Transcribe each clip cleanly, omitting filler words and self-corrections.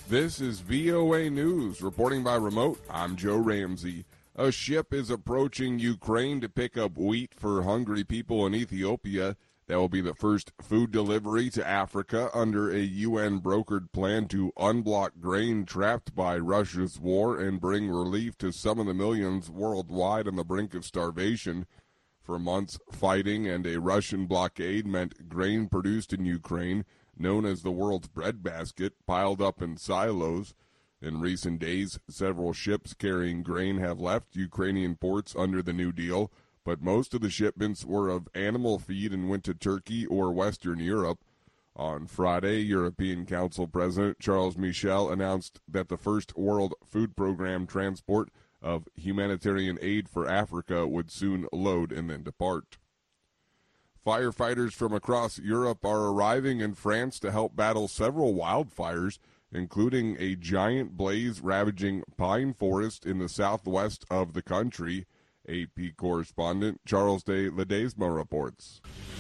This is VOA News. Reporting by remote, I'm Joe Ramsey. A ship is approaching Ukraine to pick up wheat for hungry people in Ethiopia. That will be the first food delivery to Africa under a UN-brokered plan to unblock grain trapped by Russia's war and bring relief to some of the millions worldwide on the brink of starvation. For months, fighting and a Russian blockade meant grain produced in Ukraine, known as the world's breadbasket, piled up in silos. In recent days, several ships carrying grain have left Ukrainian ports under the New Deal, but most of the shipments were of animal feed and went to Turkey or Western Europe. On Friday, European Council President Charles Michel announced that the first World Food Program transport of humanitarian aid for Africa would soon load and then depart. Firefighters from across Europe are arriving in France to help battle several wildfires, including a giant blaze ravaging pine forest in the southwest of the country. AP correspondent Charles de Ledesma reports.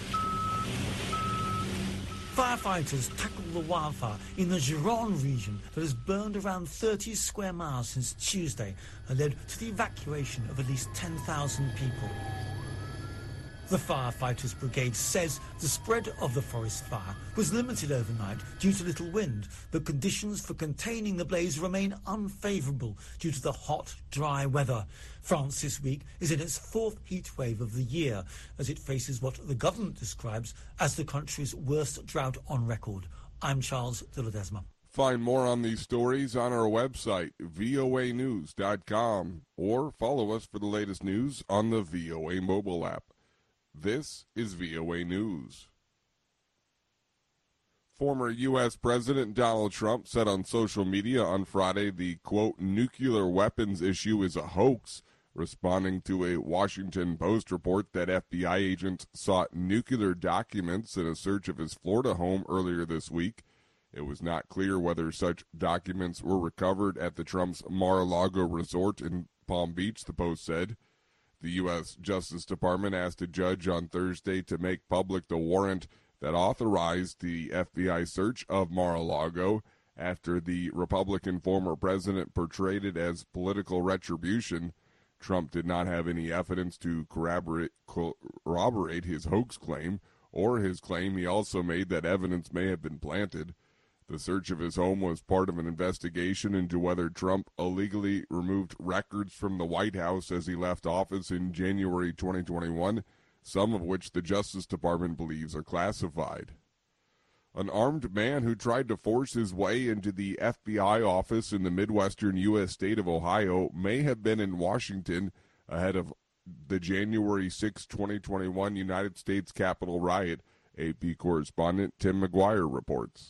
Firefighters tackled the wildfire in the Gironde region that has burned around 30 square miles since Tuesday and led to the evacuation of at least 10,000 people. The Firefighters Brigade says the spread of the forest fire was limited overnight due to little wind, but conditions for containing the blaze remain unfavourable due to the hot, dry weather. France this week is in its fourth heat wave of the year as it faces what the government describes as the country's worst drought on record. I'm Charles de Ledesma. Find more on these stories on our website, voanews.com, or follow us for the latest news on the VOA mobile app. This is VOA News. Former U.S. President Donald Trump said on social media on Friday the, quote, nuclear weapons issue is a hoax, responding to a Washington Post report that FBI agents sought nuclear documents in a search of his Florida home earlier this week. It was not clear whether such documents were recovered at the Trump's Mar-a-Lago resort in Palm Beach, the Post said. The U.S. Justice Department asked a judge on Thursday to make public the warrant that authorized the FBI search of Mar-a-Lago after the Republican former president portrayed it as political retribution. Trump did not have any evidence to corroborate his hoax claim or his claim he also made that evidence may have been planted. The search of his home was part of an investigation into whether Trump illegally removed records from the White House as he left office in January 2021, some of which the Justice Department believes are classified. An armed man who tried to force his way into the FBI office in the Midwestern U.S. state of Ohio may have been in Washington ahead of the January 6, 2021 United States Capitol riot, AP correspondent Tim McGuire reports.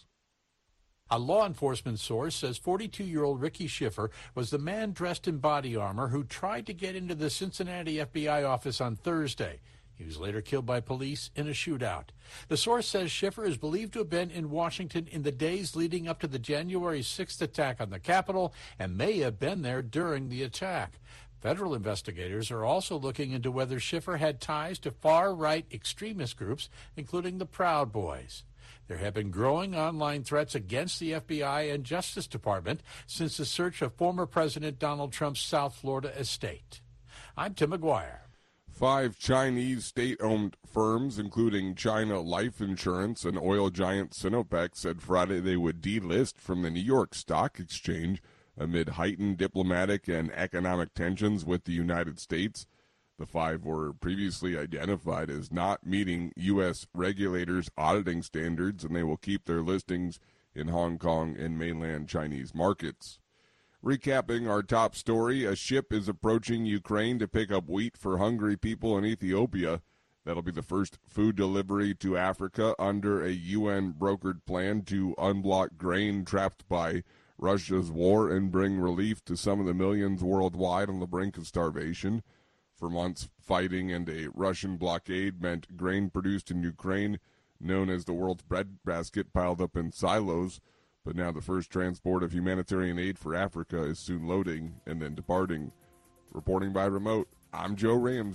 A law enforcement source says 42-year-old Ricky Schiffer was the man dressed in body armor who tried to get into the Cincinnati FBI office on Thursday. He was later killed by police in a shootout. The source says Schiffer is believed to have been in Washington in the days leading up to the January 6th attack on the Capitol and may have been there during the attack. Federal investigators are also looking into whether Schiffer had ties to far-right extremist groups, including the Proud Boys. There have been growing online threats against the FBI and Justice Department since the search of former President Donald Trump's South Florida estate. I'm Tim McGuire. 5 Chinese state-owned firms, including China Life Insurance and oil giant Sinopec, said Friday they would delist from the New York Stock Exchange amid heightened diplomatic and economic tensions with the United States. The 5 were previously identified as not meeting U.S. regulators' auditing standards, and they will keep their listings in Hong Kong and mainland Chinese markets. Recapping our top story, a ship is approaching Ukraine to pick up wheat for hungry people in Ethiopia. That'll be the first food delivery to Africa under a UN-brokered plan to unblock grain trapped by Russia's war and bring relief to some of the millions worldwide on the brink of starvation. For months, fighting and a Russian blockade meant grain produced in Ukraine, known as the world's breadbasket, piled up in silos. But now the first transport of humanitarian aid for Africa is soon loading and then departing. Reporting by remote, I'm Joe Ramsey.